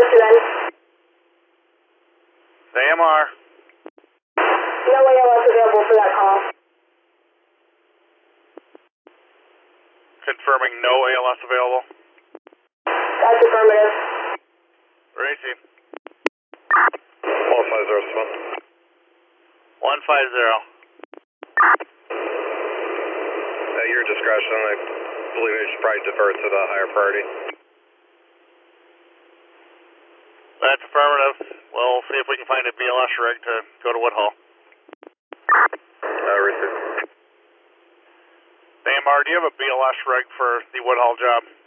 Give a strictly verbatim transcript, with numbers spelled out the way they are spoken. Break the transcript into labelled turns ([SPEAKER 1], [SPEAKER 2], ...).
[SPEAKER 1] to then.
[SPEAKER 2] A M R.
[SPEAKER 1] No A L S available for that call.
[SPEAKER 2] Confirming no A L S available.
[SPEAKER 1] That's affirmative.
[SPEAKER 2] Racy.
[SPEAKER 3] one five zero seven.
[SPEAKER 2] one five zero.
[SPEAKER 3] At your discretion, I believe we should probably defer to the higher priority.
[SPEAKER 2] That's affirmative. We'll see if we can find a B L S rig to go to Woodhull.
[SPEAKER 3] Uh, receive.
[SPEAKER 2] A M R, do you have a B L S rig for the Woodhull job?